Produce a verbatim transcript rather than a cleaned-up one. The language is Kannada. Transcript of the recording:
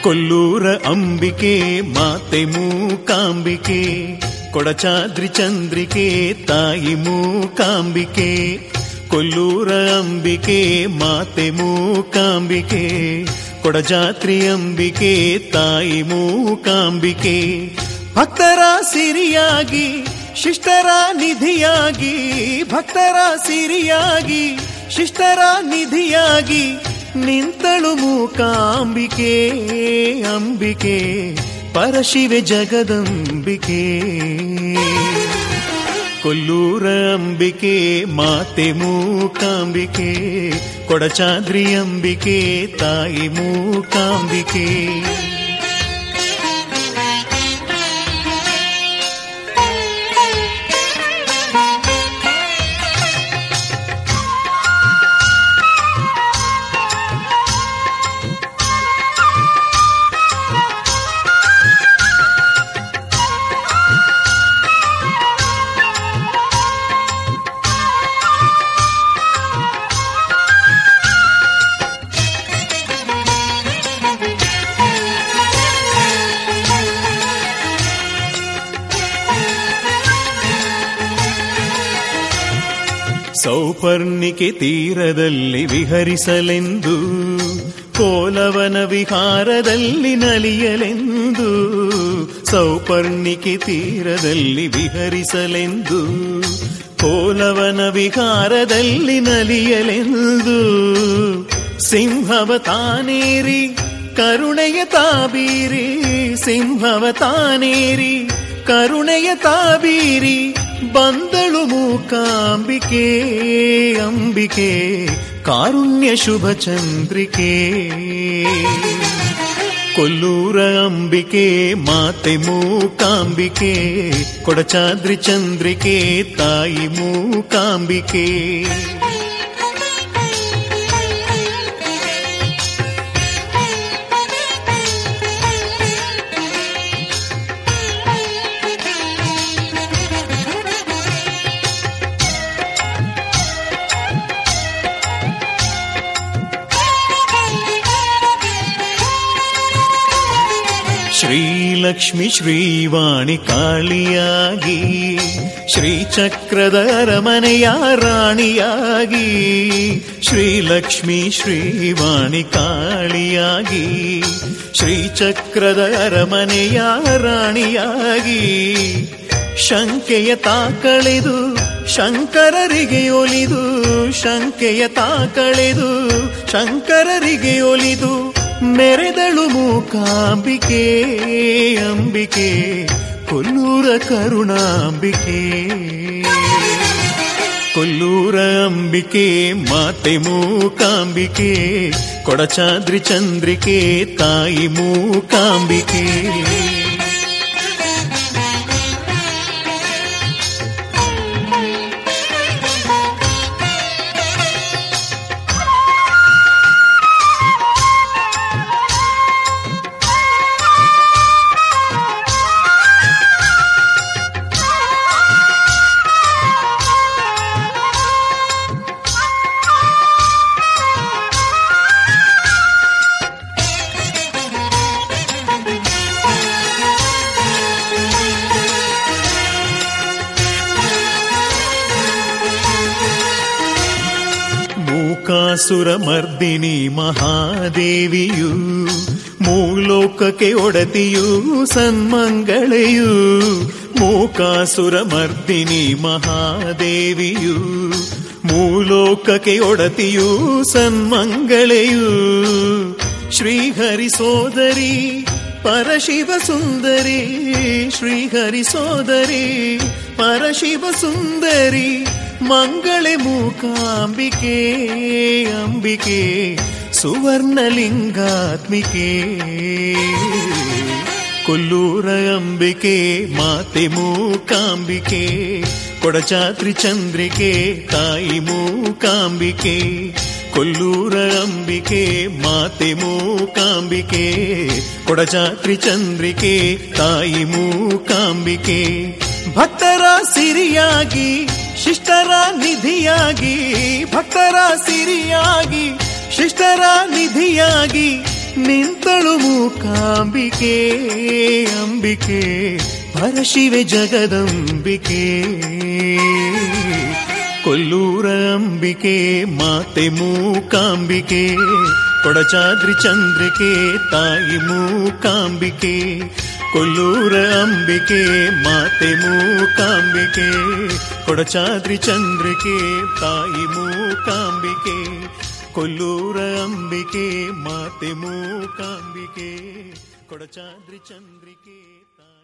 ಕೊಲ್ಲೂರ ಅಂಬಿಕೆ ಮಾತೆ ಮೂಕಾಂಬಿಕೆ, ಕೊಡಚಾದ್ರಿ ಚಂದ್ರಿಕೆ ತಾಯಿ ಮೂಕಾಂಬಿಕೆ. ಕೊಲ್ಲೂರ ಅಂಬಿಕೆ ಮಾತೆ ಮೂಕಾಂಬಿಕೆ, ಕೊಡಜಾತ್ರಿ ಅಂಬಿಕೆ ತಾಯಿ ಮೂಕಾಂಬಿಕೆ. ಭಕ್ತರ ಸಿರಿಯಾಗಿ ಶಿಷ್ಟರ ನಿಧಿಯಾಗಿ, ಭಕ್ತರ ಸಿರಿಯಾಗಿ ಶಿಷ್ಟರ ನಿಧಿಯಾಗಿ ನಿಂತಳು ಮೂಕಾಂಬಿಕೆ. ಅಂಬಿಕೆ ಪರಶಿವೆ ಜಗದಂಬಿಕೆ. ಕೊಲ್ಲೂರ ಅಂಬಿಕೆ ಮಾತೆ ಮೂಕಾಂಬಿಕೆ, ಕೊಡಚಾದ್ರಿ ಅಂಬಿಕೆ ತಾಯಿ ಮೂಕಾಂಬಿಕೆ. ಸೌಪರ್ಣಿಕೆ ತೀರದಲ್ಲಿ ವಿಹರಿಸಲೆಂದು, ಕೋಲವನ ವಿಹಾರದಲ್ಲಿ ನಲಿಯಲೆಂದು. ಸೌಪರ್ಣಿಕೆ ತೀರದಲ್ಲಿ ವಿಹರಿಸಲೆಂದು, ಕೋಲವನ ವಿಹಾರದಲ್ಲಿ ನಲಿಯಲೆಂದು. ಸಿಂಹವ ತಾನೇರಿ ಕರುಣೆಯ ತಾಬೀರಿ, ಸಿಂಹವ ತಾನೇರಿ ಕರುಣೆಯ ತಾಬೀರಿ ಬಂದಳು ಮೂಕಾಂಬಿಕೆ. ಅಂಬಿಕೆ ಕಾರುಣ್ಯ ಶುಭ ಚಂದ್ರಿಕೆ. ಕೊಲ್ಲೂರ ಅಂಬಿಕೆ ಮಾತೆ ಮೂಕಾಂಬಿಕೆ, ಕೊಡಚಾದ್ರಿ ಚಂದ್ರಿಕೆ ತಾಯಿ ಮೂಕಾಂಬಿಕೆ. ಶ್ರೀಲಕ್ಷ್ಮಿ ಶ್ರೀವಾಣಿ ಕಾಳಿಯಾಗಿ, ಶ್ರೀಚಕ್ರದ ಅರಮನೆಯ ರಾಣಿಯಾಗಿ. ಶ್ರೀಲಕ್ಷ್ಮಿ ಶ್ರೀವಾಣಿ ಕಾಳಿಯಾಗಿ, ಶ್ರೀಚಕ್ರದ ಅರಮನೆಯ ರಾಣಿಯಾಗಿ. ಶಂಕೆಯ ತಾಕಳೆದು ಶಂಕರರಿಗೆ ಒಲಿದು, ಶಂಕೆಯ ತಾಕಳೆದು ಶಂಕರರಿಗೆ ಒಲಿದು ಮೆರೆದಳು ಮೂಕಾಂಬಿಕೆ. ಅಂಬಿಕೆ ಕೊಲ್ಲೂರ ಕರುಣಾಂಬಿಕೆ. ಕೊಲ್ಲೂರ ಅಂಬಿಕೆ ಮಾತೆ ಮೂಕಾಂಬಿಕೆ, ಕೊಡಚಾದ್ರಿ ಚಂದ್ರಿಕೆ ತಾಯಿ ಮೂಕಾಂಬಿಕೆ. ಮೂಕಾಸುರಮರ್ದಿನಿ ಮಹಾದೇವಿಯು, ಮೂಲೋಕಕ್ಕೆ ಒಡತಿಯು ಸನ್ಮಂಗಳೆಯು. ಮೂಕಾಸುರಮರ್ದಿನಿ ಮಹಾದೇವಿಯು, ಮೂಲೋಕಕ್ಕೆ ಒಡತಿಯು ಸನ್ಮಂಗಳೆಯು. ಶ್ರೀಹರಿ ಸೋದರಿ ಪರಶಿವ ಸುಂದರಿ, ಶ್ರೀಹರಿ ಸೋದರಿ ಪರಶಿವ ಸುಂದರಿ ಮಂಗಳೆ ಮೂಕಾಂಬಿಕೆ. ಅಂಬಿಕೆ ಸುವರ್ಣಲಿಂಗಾತ್ಮಿಕೆ. ಕೊಲ್ಲೂರ ಅಂಬಿಕೆ ಮಾತೆ ಮೂಕಾಂಬಿಕೆ, ಕೊಡಚಾದ್ರಿ ಚಂದ್ರಿಕೆ ತಾಯಿ ಮೂಕಾಂಬಿಕೆ. ಕೊಲ್ಲೂರ ಅಂಬಿಕೆ ಮಾತೆ ಮೂಕಾಂಬಿಕೆ, ಕೊಡಚಾದ್ರಿ ಚಂದ್ರಿಕೆ ತಾಯಿ ಮೂಕಾಂಬಿಕೆ. ಭಕ್ತರ ಸಿರಿಯಾಗಿ ಶಿಷ್ಟರ ನಿಧಿಯಾಗಿ, ಭಕ್ತರ ಸಿರಿಯಾಗಿ ಶಿಷ್ಟರ ನಿಧಿಯಾಗಿ ನಿಂತಳು ಮೂಕಾಂಬಿಕೆ ಅಂಬಿಕೆ ಪರಶಿವೆ ಜಗದಂಬಿಕೆ ಕೊಲ್ಲೂರ ಅಂಬಿಕೆ ಮಾತೆ ಮೂಕಾಂಬಿಕೆ ಕೊಡಚಾದ್ರಿ ಚಂದ್ರಿಕೆ ತಾಯಿ ಮೂಕಾಂಬಿಕೆ ಕೊಲ್ಲೂರ ಅಂಬಿಕೆ ಮಾತೆ ಮೂಕಾಂಬಿಕೆ ಕೊಡಚಾದ್ರಿ ಚಂದ್ರಿಕೆ ತಾಯಿ ಮೂಕಾಂಬಿಕೆ ಕೊಲ್ಲೂರ ಅಂಬಿಕೆ ಮಾತೆ ಮೂಕಾಂಬಿಕೆ ಕೊಡಚಾದ್ರಿ ಚಂದ್ರಿಕೆ ತಾಯಿ